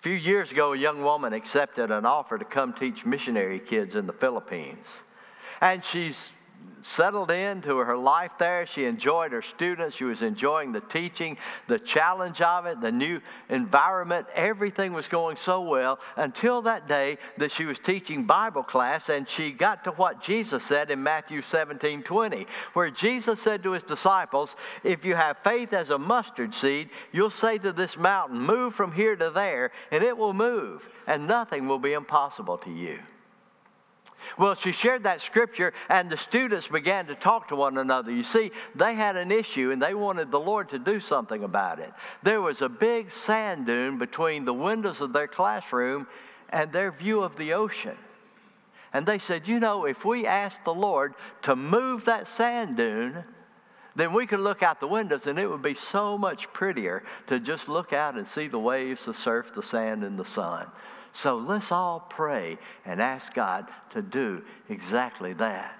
A few years ago, a young woman accepted an offer to come teach missionary kids in the Philippines. And she's settled into her life there. She enjoyed her students. She was enjoying the teaching, the challenge of it, the new environment. Everything was going so well until that day that she was teaching Bible class, and she got to what Jesus said in Matthew 17:20, where Jesus said to his disciples, if you have faith as a mustard seed, you'll say to this mountain, move from here to there, and it will move, and nothing will be impossible to you. Well, she shared that scripture, and the students began to talk to one another. You see, they had an issue, and they wanted the Lord to do something about it. There was a big sand dune between the windows of their classroom and their view of the ocean. And they said, if we ask the Lord to move that sand dune, then we could look out the windows, and it would be so much prettier to just look out and see the waves, the surf, the sand, and the sun. So let's all pray and ask God to do exactly that.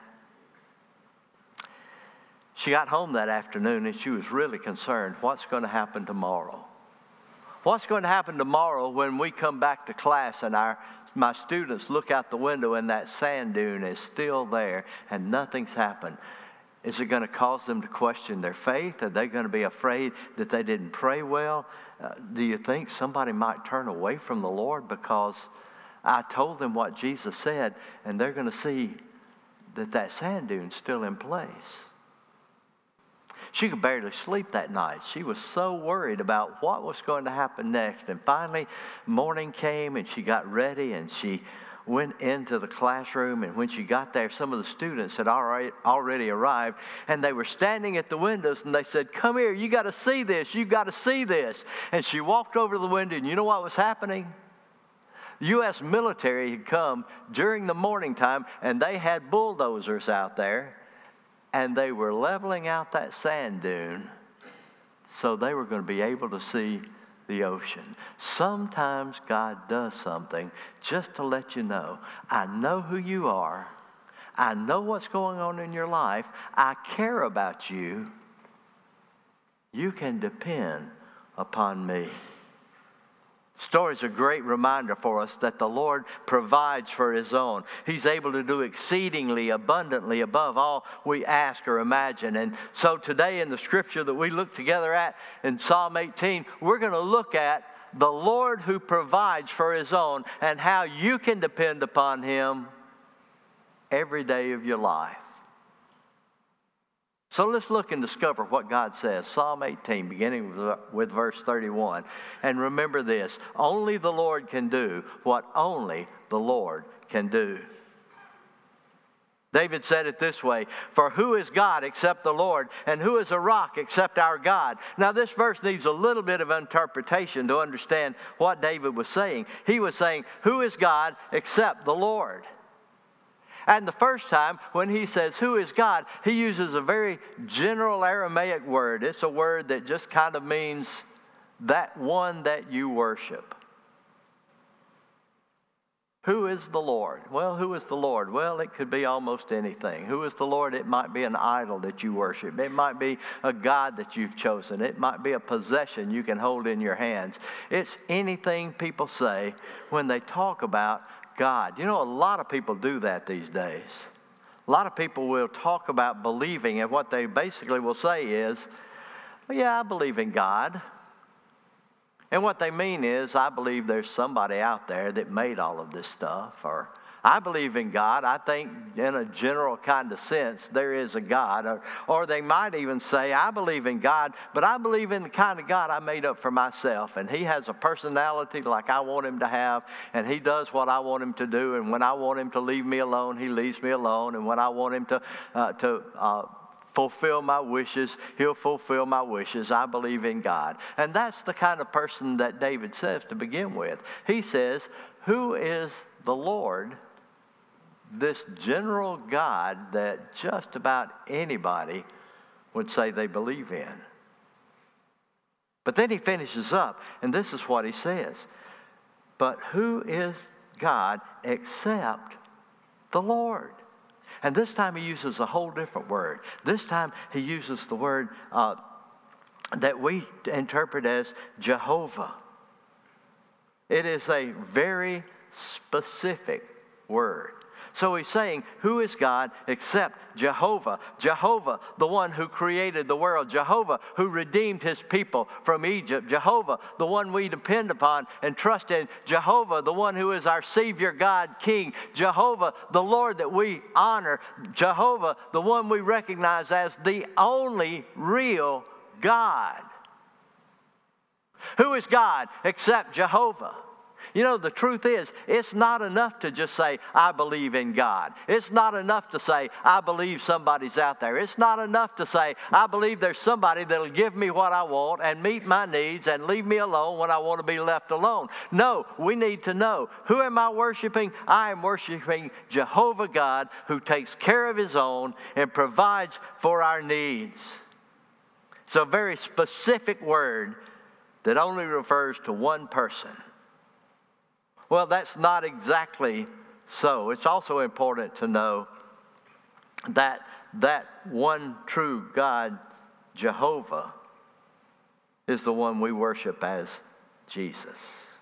She got home that afternoon, and she was really concerned. What's going to happen tomorrow? What's going to happen tomorrow when we come back to class and my students look out the window and that sand dune is still there and nothing's happened? Is it going to cause them to question their faith? Are they going to be afraid that they didn't pray well? Do you think somebody might turn away from the Lord because I told them what Jesus said, and they're going to see that sand dune's still in place? She could barely sleep that night. She was so worried about what was going to happen next. And finally, morning came, and she got ready, and she went into the classroom, and when she got there, some of the students had already arrived, and they were standing at the windows, and they said, come here, you got to see this, you got to see this. And she walked over to the window, and you know what was happening? The U.S. military had come during the morning time, and they had bulldozers out there, and they were leveling out that sand dune so they were going to be able to see the ocean. Sometimes God does something just to let you know, I know who you are. I know what's going on in your life. I care about you. You can depend upon me. Story is a great reminder for us that the Lord provides for His own. He's able to do exceedingly abundantly above all we ask or imagine. And so today in the scripture that we look together at in Psalm 18, we're going to look at the Lord who provides for His own and how you can depend upon Him every day of your life. So let's look and discover what God says. Psalm 18, beginning with verse 31. And remember this, only the Lord can do what only the Lord can do. David said it this way, for who is God except the Lord, and who is a rock except our God? Now this verse needs a little bit of interpretation to understand what David was saying. He was saying, who is God except the Lord? And the first time when he says, who is God, he uses a very general Aramaic word. It's a word that just kind of means that one that you worship. Who is the Lord? Well, who is the Lord? Well, it could be almost anything. Who is the Lord? It might be an idol that you worship. It might be a God that you've chosen. It might be a possession you can hold in your hands. It's anything people say when they talk about God. You know, a lot of people do that these days. A lot of people will talk about believing, and what they basically will say is, well, yeah, I believe in God. And what they mean is, I believe there's somebody out there that made all of this stuff. Or, I believe in God. I think in a general kind of sense, there is a God. Or they might even say, I believe in God, but I believe in the kind of God I made up for myself. And He has a personality like I want Him to have. And He does what I want Him to do. And when I want Him to leave me alone, He leaves me alone. And when I want Him to fulfill my wishes, He'll fulfill my wishes. I believe in God. And that's the kind of person that David says to begin with. He says, who is the Lord? This general God that just about anybody would say they believe in. But then he finishes up, and this is what he says. But who is God except the Lord? And this time he uses a whole different word. This time he uses the word that we interpret as Jehovah. It is a very specific word. So he's saying, who is God except Jehovah? Jehovah, the one who created the world. Jehovah, who redeemed his people from Egypt. Jehovah, the one we depend upon and trust in. Jehovah, the one who is our Savior, God, King. Jehovah, the Lord that we honor. Jehovah, the one we recognize as the only real God. Who is God except Jehovah? You know, the truth is, it's not enough to just say, I believe in God. It's not enough to say, I believe somebody's out there. It's not enough to say, I believe there's somebody that'll give me what I want and meet my needs and leave me alone when I want to be left alone. No, we need to know, who am I worshiping? I am worshiping Jehovah God, who takes care of his own and provides for our needs. It's a very specific word that only refers to one person. Well, that's not exactly so. It's also important to know that one true God, Jehovah, is the one we worship as Jesus.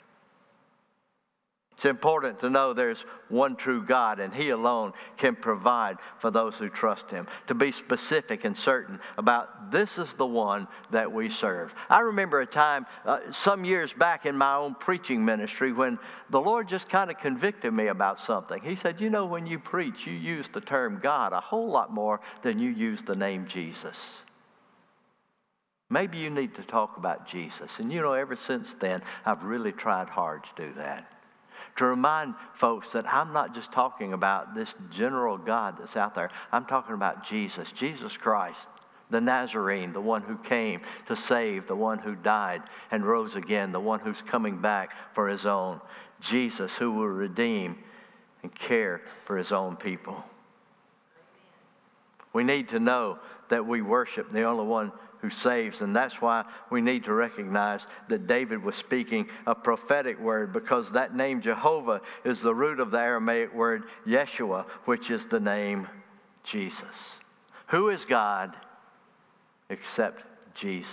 It's important to know there's one true God, and he alone can provide for those who trust him. To be specific and certain about, this is the one that we serve. I remember a time some years back in my own preaching ministry when the Lord just kind of convicted me about something. He said, you know, when you preach, you use the term God a whole lot more than you use the name Jesus. Maybe you need to talk about Jesus. And you know, ever since then, I've really tried hard to do that. To remind folks that I'm not just talking about this general God that's out there. I'm talking about Jesus, Jesus Christ, the Nazarene, the one who came to save, the one who died and rose again, the one who's coming back for his own. Jesus, who will redeem and care for his own people. We need to know that we worship the only one who saves, and that's why we need to recognize that David was speaking a prophetic word, because that name Jehovah is the root of the Aramaic word Yeshua, which is the name Jesus. Who is God except Jesus?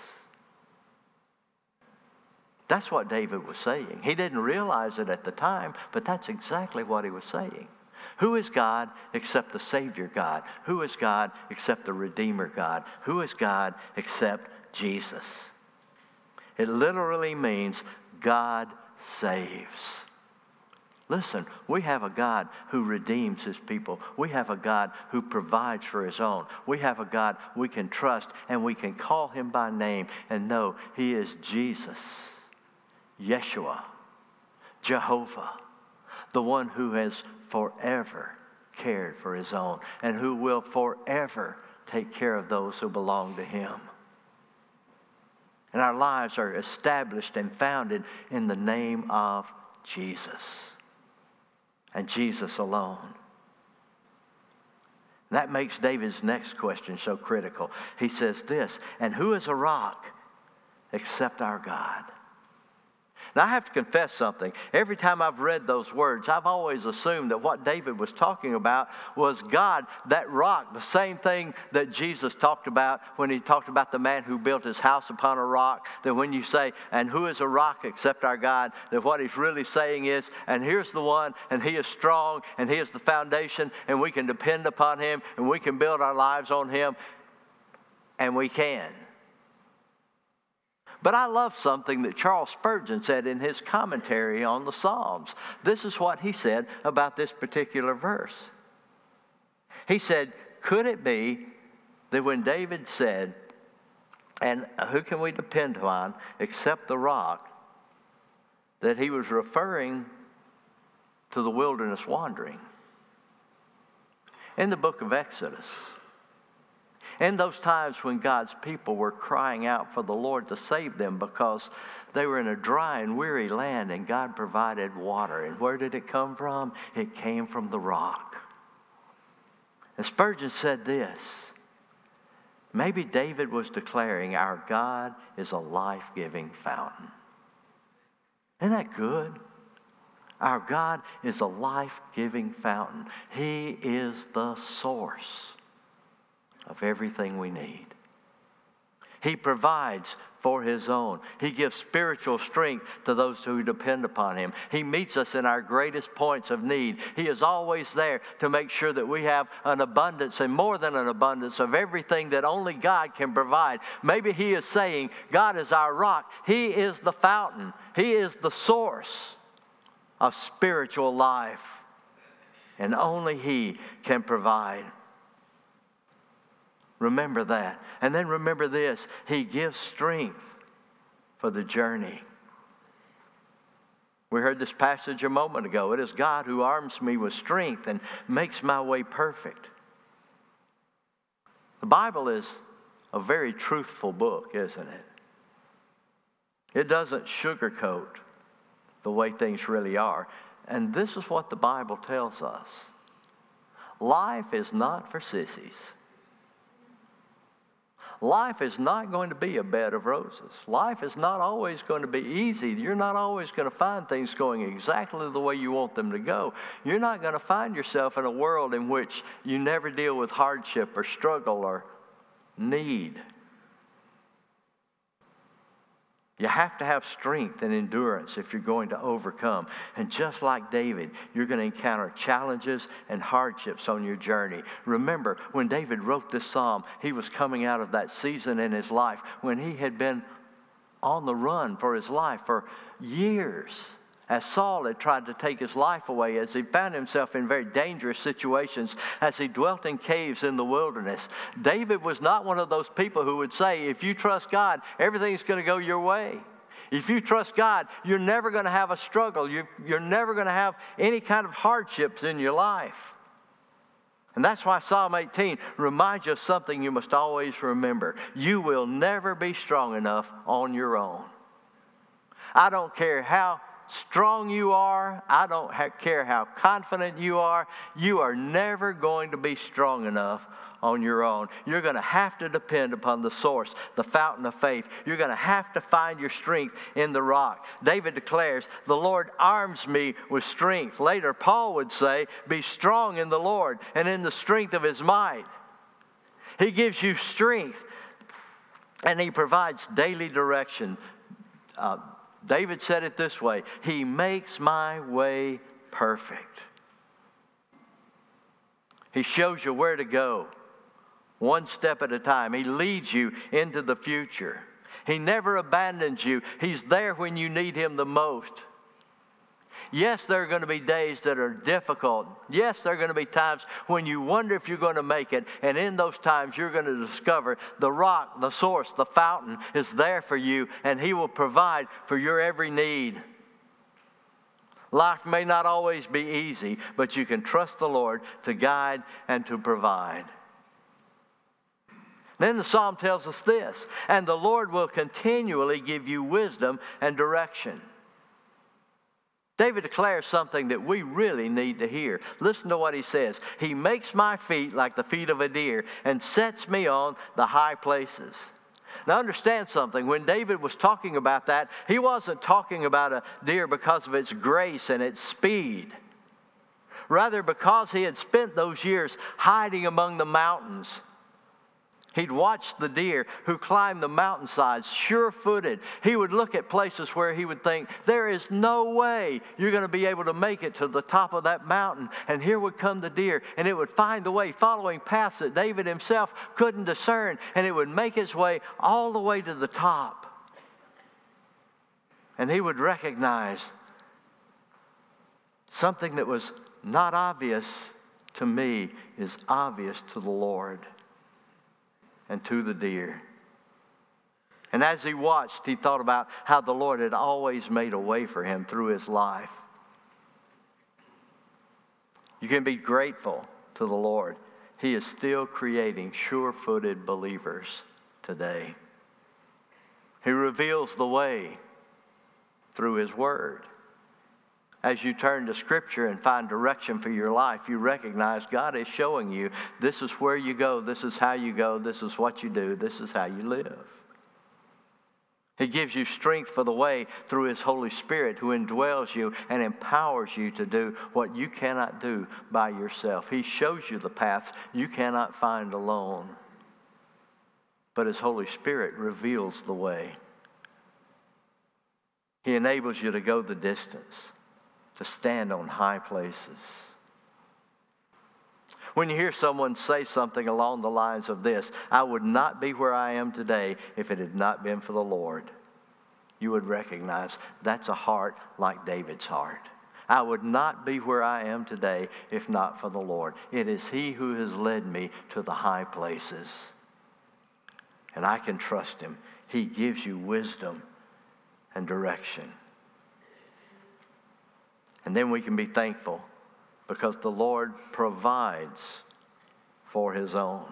That's what David was saying. He didn't realize it at the time, but that's exactly what he was saying. Who is God except the Savior God? Who is God except the Redeemer God? Who is God except Jesus? It literally means God saves. Listen, we have a God who redeems his people. We have a God who provides for his own. We have a God we can trust, and we can call him by name and know he is Jesus, Yeshua, Jehovah, the one who has forever cared for his own and who will forever take care of those who belong to him. And our lives are established and founded in the name of Jesus and Jesus alone. That makes David's next question so critical. He says this, and who is a rock except our God? Now, I have to confess something. Every time I've read those words, I've always assumed that what David was talking about was God, that rock, the same thing that Jesus talked about when he talked about the man who built his house upon a rock. That when you say, and who is a rock except our God, that what he's really saying is, and here's the one, and he is strong, and he is the foundation, and we can depend upon him, and we can build our lives on him, and we can. But I love something that Charles Spurgeon said in his commentary on the Psalms. This is what he said about this particular verse. He said, could it be that when David said, and who can we depend on except the rock, that he was referring to the wilderness wandering? In the book of Exodus, in those times when God's people were crying out for the Lord to save them because they were in a dry and weary land and God provided water. And where did it come from? It came from the rock. And Spurgeon said this, maybe David was declaring our God is a life-giving fountain. Isn't that good? Our God is a life-giving fountain. He is the source of everything we need. He provides for His own. He gives spiritual strength to those who depend upon Him. He meets us in our greatest points of need. He is always there to make sure that we have an abundance, and more than an abundance, of everything that only God can provide. Maybe He is saying, God is our rock. He is the fountain. He is the source of spiritual life. And only He can provide. Remember that. And then remember this. He gives strength for the journey. We heard this passage a moment ago. It is God who arms me with strength and makes my way perfect. The Bible is a very truthful book, isn't it? It doesn't sugarcoat the way things really are. And this is what the Bible tells us. Life is not for sissies. Life is not going to be a bed of roses. Life is not always going to be easy. You're not always going to find things going exactly the way you want them to go. You're not going to find yourself in a world in which you never deal with hardship or struggle or need. You have to have strength and endurance if you're going to overcome. And just like David, you're going to encounter challenges and hardships on your journey. Remember, when David wrote this psalm, he was coming out of that season in his life when he had been on the run for his life for years, as Saul had tried to take his life away, as he found himself in very dangerous situations, as he dwelt in caves in the wilderness. David was not one of those people who would say, if you trust God, everything's going to go your way. If you trust God, you're never going to have a struggle. You're never going to have any kind of hardships in your life. And that's why Psalm 18 reminds you of something you must always remember. You will never be strong enough on your own. I don't care how strong you are, I don't care how confident you are never going to be strong enough on your own. You're going to have to depend upon the source, the fountain of faith. You're going to have to find your strength in the rock. David declares, the Lord arms me with strength. Later, Paul would say, be strong in the Lord and in the strength of His might. He gives you strength, and He provides daily direction. David said it this way, He makes my way perfect. He shows you where to go, one step at a time. He leads you into the future. He never abandons you. He's there when you need Him the most. Yes, there are going to be days that are difficult. Yes, there are going to be times when you wonder if you're going to make it. And in those times, you're going to discover the rock, the source, the fountain is there for you. And He will provide for your every need. Life may not always be easy, but you can trust the Lord to guide and to provide. Then the psalm tells us this, and the Lord will continually give you wisdom and direction. David declares something that we really need to hear. Listen to what he says. He makes my feet like the feet of a deer and sets me on the high places. Now understand something. When David was talking about that, he wasn't talking about a deer because of its grace and its speed. Rather, because he had spent those years hiding among the mountains. He'd watched the deer who climbed the mountainsides, sure-footed. He would look at places where he would think, there is no way you're going to be able to make it to the top of that mountain. And here would come the deer, and it would find the way, following paths that David himself couldn't discern, and it would make its way all the way to the top. And he would recognize something that was not obvious to me is obvious to the Lord and to the deer. And as he watched, he thought about how the Lord had always made a way for him through his life. You can be grateful to the Lord. He is still creating sure-footed believers today. He reveals the way through His Word. As you turn to Scripture and find direction for your life, you recognize God is showing you this is where you go, this is how you go, this is what you do, this is how you live. He gives you strength for the way through His Holy Spirit who indwells you and empowers you to do what you cannot do by yourself. He shows you the paths you cannot find alone. but His Holy Spirit reveals the way. He enables you to go the distance, to stand on high places. When you hear someone say something along the lines of this, I would not be where I am today if it had not been for the Lord, you would recognize that's a heart like David's heart. I would not be where I am today if not for the Lord. It is He who has led me to the high places. And I can trust Him. He gives you wisdom and direction. And then we can be thankful because the Lord provides for His own.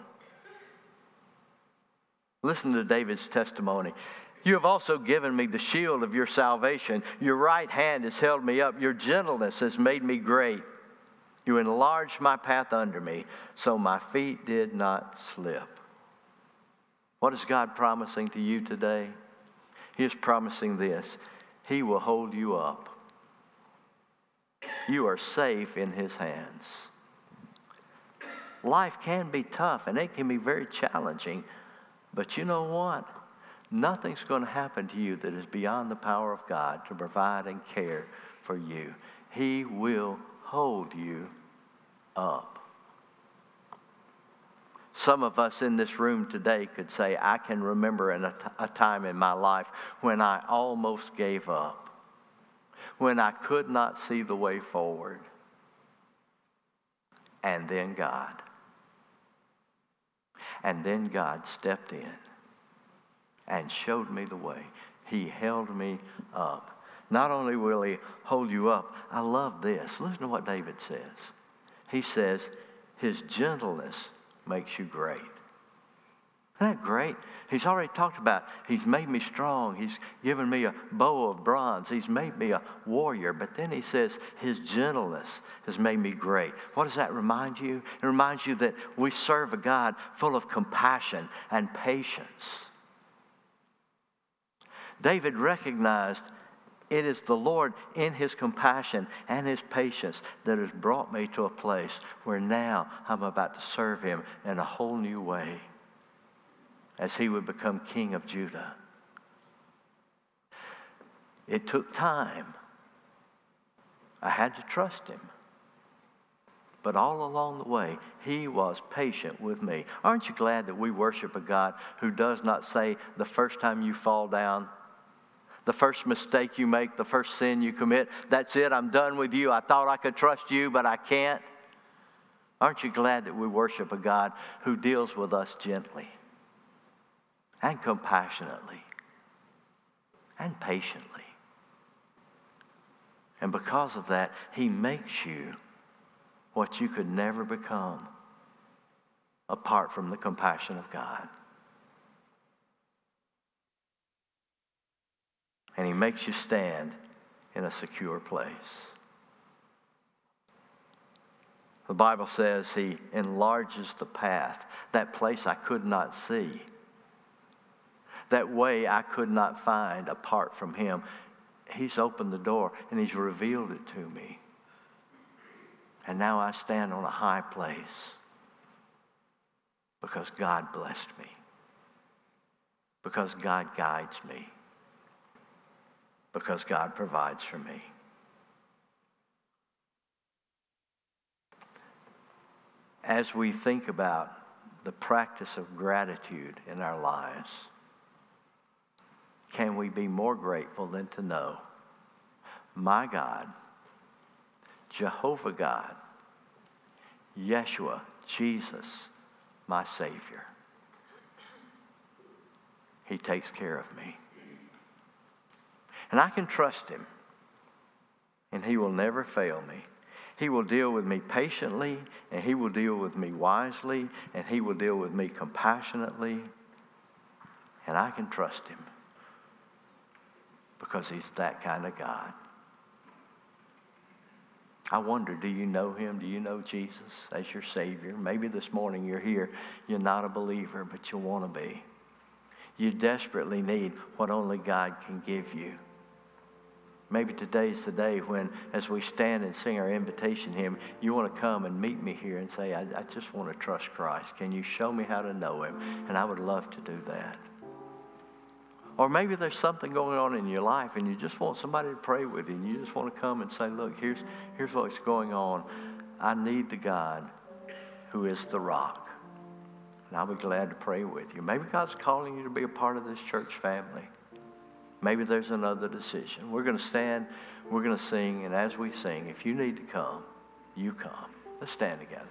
Listen to David's testimony. You have also given me the shield of your salvation. Your right hand has held me up. Your gentleness has made me great. You enlarged my path under me, so my feet did not slip. What is God promising to you today? He is promising this. He will hold you up. You are safe in His hands. Life can be tough and it can be very challenging. But you know what? Nothing's going to happen to you that is beyond the power of God to provide and care for you. He will hold you up. Some of us in this room today could say, I can remember a time in my life when I almost gave up, when I could not see the way forward. And then God stepped in and showed me the way. He held me up. Not only will He hold you up, I love this. Listen to what David says. He says, His gentleness makes you great. Isn't that great? He's already talked about, He's made me strong. He's given me a bow of bronze. He's made me a warrior. But then He says, His gentleness has made me great. What does that remind you? It reminds you that we serve a God full of compassion and patience. David recognized it is the Lord in His compassion and His patience that has brought me to a place where now I'm about to serve Him in a whole new way as He would become King of Judah. It took time. I had to trust Him. But all along the way, He was patient with me. Aren't you glad that we worship a God who does not say the first time you fall down, the first mistake you make, the first sin you commit, that's it, I'm done with you. I thought I could trust you, but I can't. Aren't you glad that we worship a God who deals with us gently and compassionately and patiently? And because of that, He makes you what you could never become apart from the compassion of God. And He makes you stand in a secure place. The Bible says He enlarges the path, that place I could not see, that way I could not find apart from Him. He's opened the door and He's revealed it to me. And now I stand on a high place because God blessed me, because God guides me, because God provides for me. As we think about the practice of gratitude in our lives, can we be more grateful than to know my God, Jehovah God, Yeshua, Jesus, my Savior. He takes care of me. And I can trust Him. And He will never fail me. He will deal with me patiently, and He will deal with me wisely, and He will deal with me compassionately. And I can trust Him because He's that kind of God. I wonder, do you know Him? Do you know Jesus as your Savior? Maybe this morning you're here, you're not a believer, but you want to be. You desperately need what only God can give you. Maybe today's the day when, as we stand and sing our invitation hymn, you want to come and meet me here and say, I just want to trust Christ. Can you show me how to know him? And I would love to do that. Or maybe there's something going on in your life and you just want somebody to pray with you, and you just want to come and say, look, here's what's going on. I need the God who is the rock. And I'll be glad to pray with you. Maybe God's calling you to be a part of this church family. Maybe there's another decision. We're going to stand, we're going to sing, and as we sing, if you need to come, you come. Let's stand together.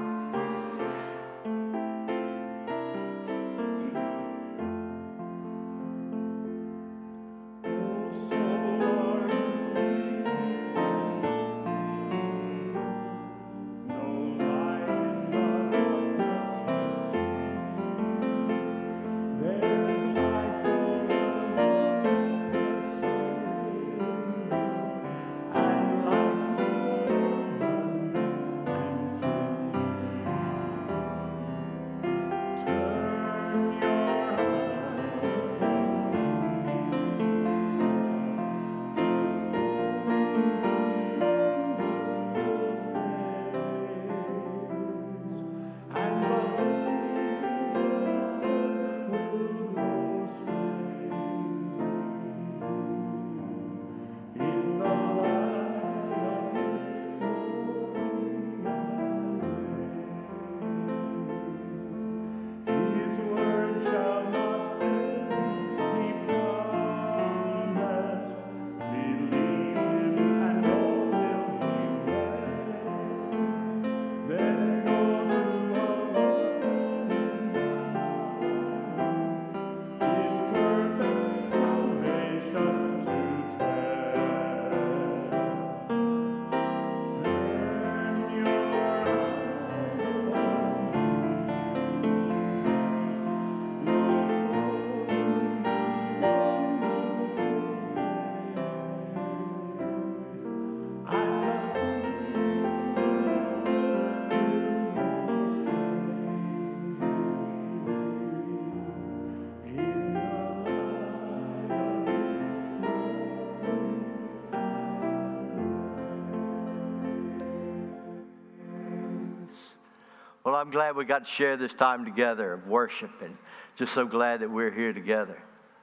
Well, I'm glad we got to share this time together of worship, and just so glad that we're here together.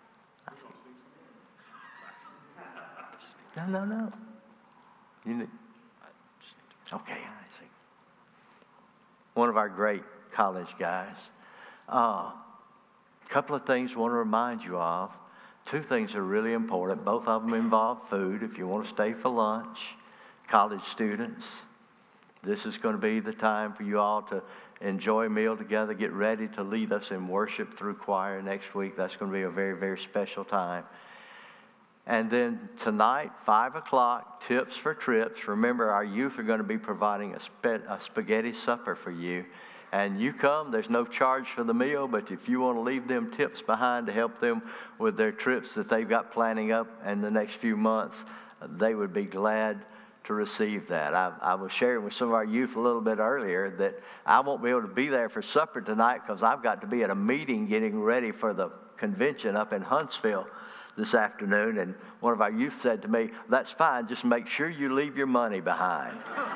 No. You need, okay, I see. One of our great college guys. A couple of things I want to remind you of. Two things are really important. Both of them involve food. If you want to stay for lunch, college students, this is going to be the time for you all to enjoy a meal together, get ready to lead us in worship through choir next week. That's going to be a very, very special time. And then tonight, 5 o'clock, Tips for Trips. Remember, our youth are going to be providing a spaghetti supper for you. And you come, there's no charge for the meal, but if you want to leave them tips behind to help them with their trips that they've got planning up in the next few months, they would be glad to receive that. I was sharing with some of our youth a little bit earlier that I won't be able to be there for supper tonight because I've got to be at a meeting getting ready for the convention up in Huntsville this afternoon. And one of our youth said to me, that's fine, just make sure you leave your money behind.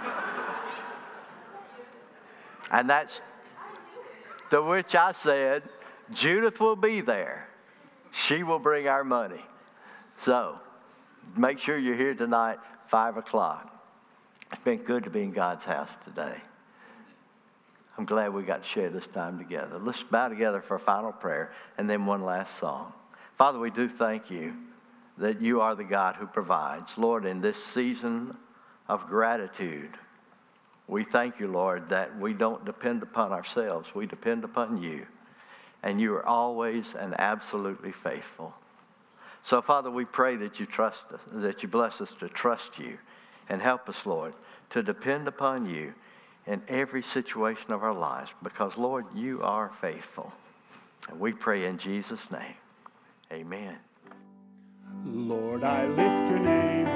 And that's to which I said, Judith will be there. She will bring our money. So make sure you're here tonight, 5 o'clock. It's been good to be in God's house today. I'm glad we got to share this time together. Let's bow together for a final prayer and then one last song. Father, we do thank you that you are the God who provides. Lord, in this season of gratitude, we thank you, Lord, that we don't depend upon ourselves. We depend upon you. And you are always and absolutely faithful. So, Father, we pray that you trust us, that you bless us to trust you, and help us, Lord, to depend upon you in every situation of our lives, because, Lord, you are faithful. And we pray in Jesus' name. Amen. Lord, I lift your name